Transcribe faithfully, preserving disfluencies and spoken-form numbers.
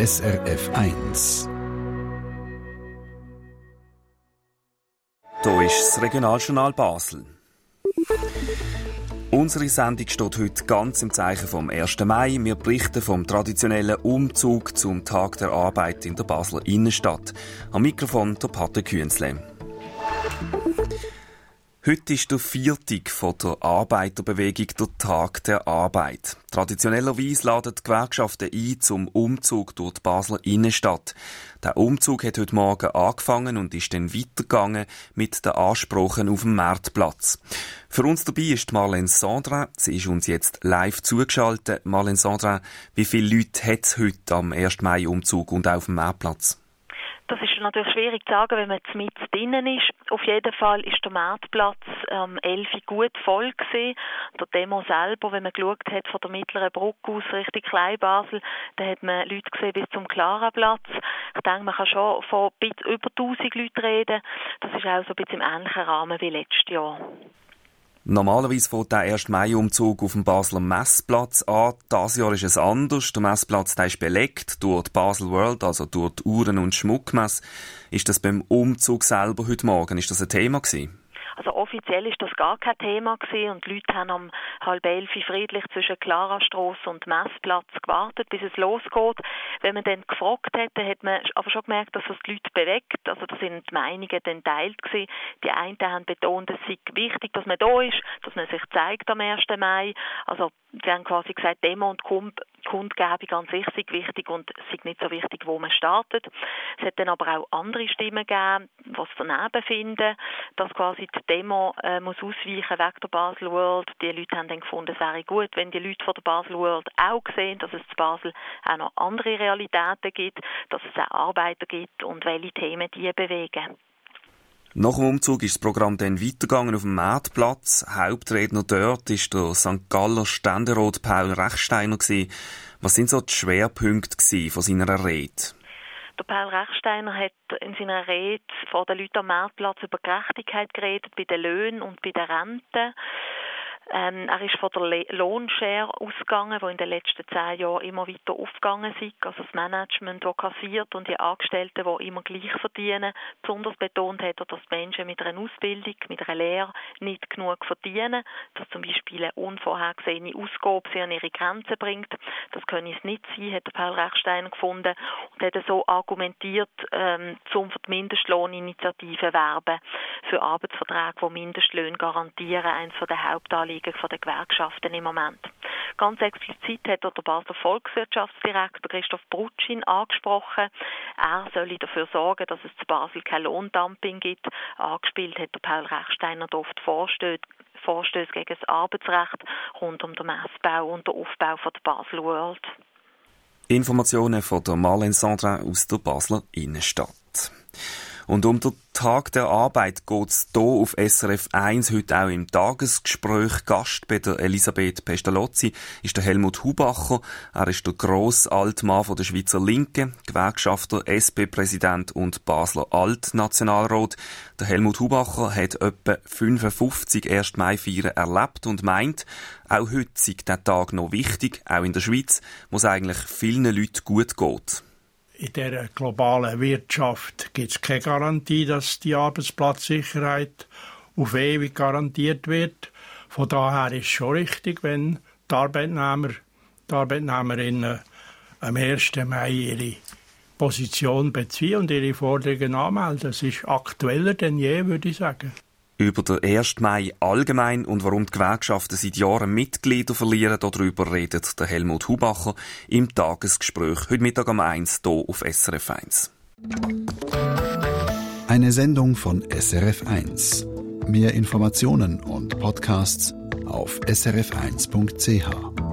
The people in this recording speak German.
S R F eins. Hier ist das Regionaljournal Basel. Unsere Sendung steht heute ganz im Zeichen vom ersten Mai. Wir berichten vom traditionellen Umzug zum Tag der Arbeit in der Basler Innenstadt. Am Mikrofon der Pater Künzle. Heute ist der Viertag von der Arbeiterbewegung, der Tag der Arbeit. Traditionellerweise laden die Gewerkschaften ein zum Umzug durch die Basler Innenstadt. Der Umzug hat heute Morgen angefangen und ist dann weitergegangen mit den Ansprachen auf dem Marktplatz. Für uns dabei ist Marlene Sandrin. Sie ist uns jetzt live zugeschaltet. Marlene Sandrin, wie viele Leute hat es heute am ersten Mai-Umzug und auf dem Marktplatz? Das ist natürlich schwierig zu sagen, wenn man mit drinnen ist. Auf jeden Fall ist der Marktplatz am ähm, elf Uhr gut voll gewesen. Der Demo selber, wenn man geschaut hat von der mittleren Brücke aus Richtung Kleinbasel, da hat man Leute gesehen bis zum Klaraplatz. Ich denke, man kann schon von über tausend Leuten reden. Das ist auch so ein bisschen im ähnlichen Rahmen wie letztes Jahr. Normalerweise fängt der erste Mai-Umzug auf dem Basler Messplatz an. Dieses Jahr ist es anders. Der Messplatz der ist belegt durch die Basel World, also durch die Uhren- und Schmuckmesse. Ist das beim Umzug selber heute Morgen, ist das ein Thema gewesen? Also offiziell ist das gar kein Thema gewesen und die Leute haben um halb elf friedlich zwischen Klarastrasse und Messplatz gewartet, bis es losgeht. Wenn man dann gefragt hat, dann hat man aber schon gemerkt, dass das die Leute bewegt. Also da sind die Meinungen dann teilt gewesen. Die einen haben betont, es sei wichtig, dass man da ist, dass man sich zeigt am ersten Mai. Also sie haben quasi gesagt, Demo und Kundgebung an sich sei wichtig und es sei nicht so wichtig, wo man startet. Es hat dann aber auch andere Stimmen gegeben, die es daneben finden, dass quasi die Demo äh, muss ausweichen wegen der Basel World. Die Leute haben dann gefunden, es wäre gut, wenn die Leute von der Basel World auch sehen, dass es in Basel auch noch andere Realitäten gibt, dass es auch Arbeiter gibt und welche Themen die bewegen. Nach dem Umzug ist das Programm dann weitergegangen auf dem Marktplatz. Hauptredner dort war der Sankt Galler Ständerat Paul Rechsteiner. Was sind so die Schwerpunkte von seiner Rede? Der Paul Rechsteiner hat in seiner Rede vor den Leuten am Marktplatz über Gerechtigkeit geredet, bei den Löhnen und bei den Renten. Ähm, er ist von der Le- Lohnshare ausgegangen, die in den letzten zehn Jahren immer weiter aufgegangen ist. Also das Management, das kassiert und die Angestellten, die immer gleich verdienen. Besonders betont hat er, dass die Menschen mit einer Ausbildung, mit einer Lehre nicht genug verdienen. Dass zum Beispiel eine unvorhergesehene Ausgabe sie an ihre Grenzen bringt. Das könne es nicht sein, hat der Paul Rechsteiner gefunden. Und hat so argumentiert, ähm, zum für die Mindestlohninitiative werben, für Arbeitsverträge, die Mindestlöhne garantieren, eines der Hauptanliegen von den Gewerkschaften im Moment. Ganz explizit hat der Basler Volkswirtschaftsdirektor Christoph Brutschin angesprochen. Er solle dafür sorgen, dass es zu Basel kein Lohndumping gibt. Angespielt hat der Paul Rechsteiner oft Vorstöße Vorstöße gegen das Arbeitsrecht rund um den Messbau und den Aufbau von der Basel World. Informationen von der Marlene Sandrin aus der Basler Innenstadt. Und um den Tag der Arbeit geht es hier auf S R F eins heute auch im Tagesgespräch. Gast bei der Elisabeth Pestalozzi ist der Helmut Hubacher. Er ist der grosse Altmann von der Schweizer Linken, Gewerkschafter, S P-Präsident und Basler Altnationalrat. Der Helmut Hubacher hat etwa fünfundfünfzig erste Mai-Feiern erlebt und meint, auch heute sei der Tag noch wichtig, auch in der Schweiz, wo es eigentlich vielen Leuten gut geht. In dieser globalen Wirtschaft gibt es keine Garantie, dass die Arbeitsplatzsicherheit auf ewig garantiert wird. Von daher ist es schon richtig, wenn die Arbeitnehmer, die Arbeitnehmerinnen am ersten Mai ihre Position beziehen und ihre Forderungen anmelden. Das ist aktueller denn je, würde ich sagen. Über den ersten Mai allgemein und warum die Gewerkschaften seit Jahren Mitglieder verlieren, darüber redet der Helmut Hubacher im Tagesgespräch heute Mittag um eins hier auf S R F eins. Eine Sendung von S R F eins. Mehr Informationen und Podcasts auf s r f eins punkt c h.